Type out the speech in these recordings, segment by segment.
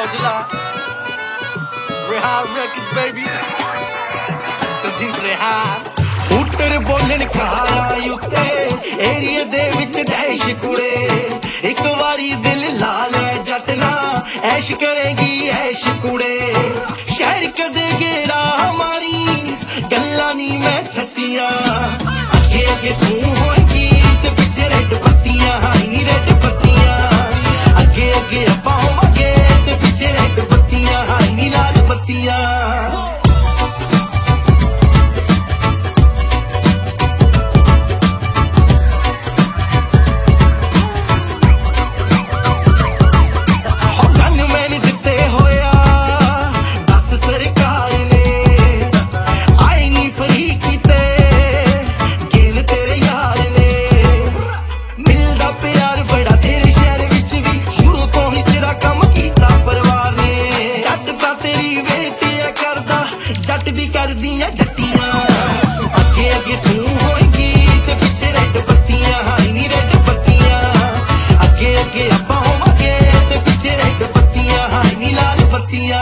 Aujla Rehan Rex baby Sandeep Rehan ਉੱਤਰ ਬੋਲਣ ਖਾਇਆ ਉੱਤੇ ਏਰੀਏ ਦੇ ਵਿੱਚ ਡੈਸ਼ ਕੁੜੇ ਇੱਕ ਵਾਰੀ ਦਿਲ ਲਾ ਲੈ ਜੱਟ ਨਾ ਐਸ਼ ਕਰੇਗੀ ਐਸ਼ ਕੁੜੇ ਸ਼ਹਿਰ ਕਦੇ ਗੇੜਾ ਮਾਰੀ ਗੱਲਾਂ ਨੀ ਮੈਂ ਛੱਤੀਆਂ ਅੱਗੇ ਅੱਗੇ ਤੂੰ ਹੋਏਗੀ ਤੇ ਪਿੱਛੇ ਰੈੱਡ ਬੱਤੀਆਂ ਹਾਈ ਰੈੱਡ ਬੱਤੀਆਂ ਅੱਗੇ ਅੱਗੇ ਆਪਾਂ ਹੋਵਾਂਗੇ ਤੇ ਪਿੱਛੇ ਰੈੱਡ ਬੱਤੀਆਂ ਹਾਈ ਲਾਲ ਬੱਤੀਆਂ ਜੱਟ ਦੀ ਕਰਦੀਆਂ ਜੱਟੀਆਂ ਅੱਗੇ ਅੱਗੇ ਤੂੰ ਹੋਏਗੀ ਤੇ ਪਿੱਛੇ ਰੈੱਡ ਬੱਤੀਆਂ ਹਾਈ ਨੀ ਰੈੱਡ ਬੱਤੀਆਂ ਅੱਗੇ ਅੱਗੇ ਆਪਾਂ ਹੋਵਾਂਗੇ ਤੇ ਪਿੱਛੇ ਰੈੱਡ ਬੱਤੀਆਂ ਹਾਈ ਨੀ ਲਾਲ ਬੱਤੀਆਂ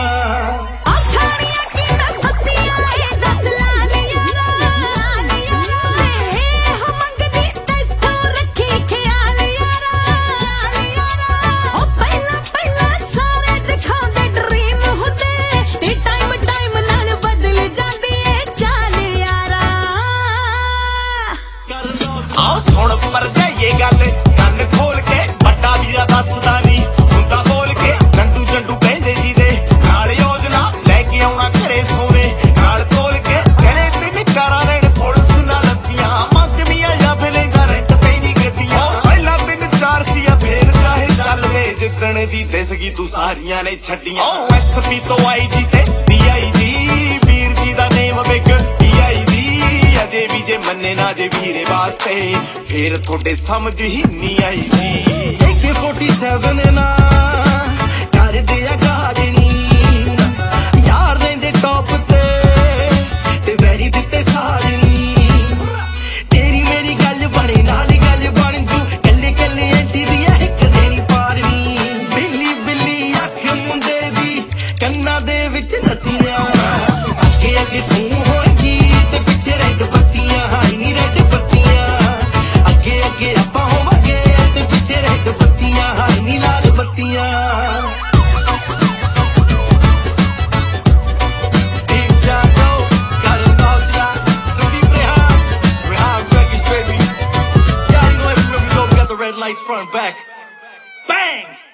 ਆਓ ਸੁਣ ਪਰ ਜਾਈਏ ਗੱਲ ਕੰਨ ਖੋਲ ਕੇ ਵੱਡਾ ਵੀਰਾ ਦੱਸਦਾ ਨਹੀਂ ਹੁੰਦਾ ਬੋਲ ਕੇ ਨੰਦੂ ਜੰਡੂ ਕਹਿੰਦੇ ਜੀ ਦੇ ਨਾਲ ਯੋਜਨਾ ਲੈ ਕੇ ਆਉਣਾ ਘਰੇ ਸੋਨੇ ਨਾਲ ਤੋਲ ਕੇ ਕਹਿੰਦੇ ਤਿੰਨ ਕਾਰਾਂ ਲੈਣ ਪੁਲਿਸ ਨਾਲ ਲੱਭੀਆਂ ਮੰਗਵੀਆਂ ਜਾਂ ਫਿਲੇਗਾ ਰੈਂਟ ਤੇ ਨਹੀਂ ਗੱਡੀਆਂ ਪਹਿਲਾਂ 3-4 ਸੀਆ ਫੇਰ ਚਾਹੇ ਚੱਲ ਵੇ ਜਿੱਦਣ ਦੀ ਦਿਸਗੀ ਤੂੰ ਸਾਰੀਆਂ ਨੇ ਛੱਡੀਆਂ ਓ ਐਸਪੀ ਤੋਂ ਆਈ ਜੀ ਤੇ DIG ਵੀਰ ਜੀ ਦਾ ਨੇਮ ਬਿਗ ਅਜੇ ਵੀ ਜੇ ਮੰਨੇ ਨਾ ਜੇ ਵੀਰੇ ਵਾਸਤੇ ਫੇਰ ਤੁਹਾਡੇ ਸਮਝ ਹੀ ਨਹੀਂ ਆਈ ਜੀ AK-47 ਨਾ ਕਰਦੇ ਆ ਗਾਜਨੀ ਯਾਰ ਰਹਿੰਦੇ ਟੌਪ ਤੇ ਵੈਰੀ ਦਿੱਤੇ ਸਾਜਨੀ ਤੇਰੀ ਮੇਰੀ ਗੱਲ ਬਣੇ ਨਾਲ ਗੱਲ ਬਣ ਜੂ ਕੱਲੇ ਕੱਲੇ ਐਂਟੀ ਦੀਆਂ ਇੱਕ ਦੇਣੀ ਪਾਰਨੀ ਬਿੱਲੀ ਬਿੱਲੀ ਅੱਖ ਮੁੰਡੇ ਦੀ ਕੰਨਾਂ ਦੇ ਵਿੱਚ ਨੱਤੀਆਂ ਅੱਗੇ ਅੱਗੇ ਤੂੰ ਹੋਏਗੀ ਤੇ ਪਿੱਛੇ ਰੈੱਡ ਬੱਤੀਆਂ ਹਾਈ ਨੀ ਰੈੱਡ ਬੱਤੀਆਂ ਅੱਗੇ ਅੱਗੇ ਆਪਾਂ ਹੋਵਾਂਗੇ ਤੇ ਪਿੱਛੇ ਰੈੱਡ ਬੱਤੀਆਂ ਹਾਈ ਨੀ ਲਾਲ ਬੱਤੀਆਂ Red lights front back bang